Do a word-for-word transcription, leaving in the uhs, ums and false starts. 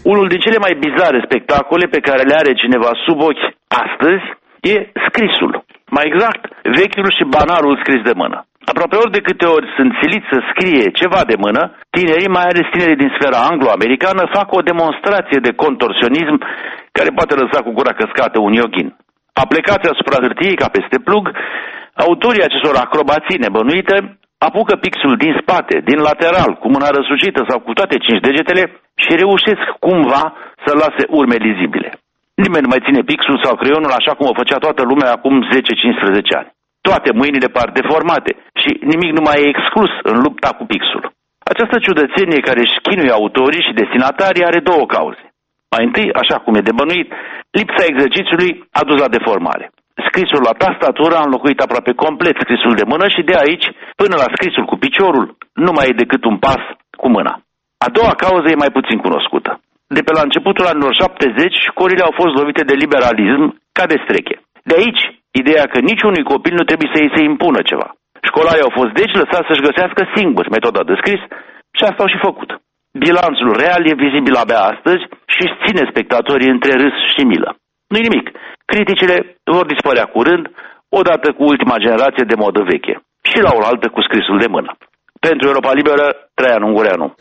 Unul din cele mai bizare spectacole pe care le are cineva sub ochi astăzi e scrisul. Mai exact, vechiul și banalul scris de mână. Aproape ori de câte ori sunt siliți să scrie ceva de mână, tinerii, mai ales tinerii din sfera anglo-americană, fac o demonstrație de contorsionism care poate lăsa cu gura căscată un yoghin. Aplicați asupra hârtiei ca peste plug, autorii acestor acrobații nebănuite apucă pixul din spate, din lateral, cu mâna răsucită sau cu toate cinci degetele și reușesc cumva să lase urme lizibile. Nimeni nu mai ține pixul sau creionul așa cum o făcea toată lumea acum zece-cincisprezece ani. Toate mâinile par deformate și nimic nu mai e exclus în lupta cu pixul. Această ciudățenie care își chinuie autorii și destinatarii are două cauze. Mai întâi, așa cum e de bănuit, lipsa exercițiului a dus la deformare. Scrisul la tastatură a înlocuit aproape complet scrisul de mână și de aici, până la scrisul cu piciorul, nu mai e decât un pas cu mâna. A doua cauză e mai puțin cunoscută. De pe la începutul anilor șaptezeci, școlile au fost lovite de liberalism ca de streche. De aici, ideea că niciunui copil nu trebuie să îi se impună ceva. Școlarii au fost deci lăsați să-și găsească singuri metoda de scris și asta au și făcut. Bilanțul real e vizibil abia astăzi și își ține spectatorii între râs și milă. Nu-i nimic. Criticile vor dispărea curând, odată cu ultima generație de modă veche. Și la oaltă cu scrisul de mână. Pentru Europa Liberă, Traian Ungureanu.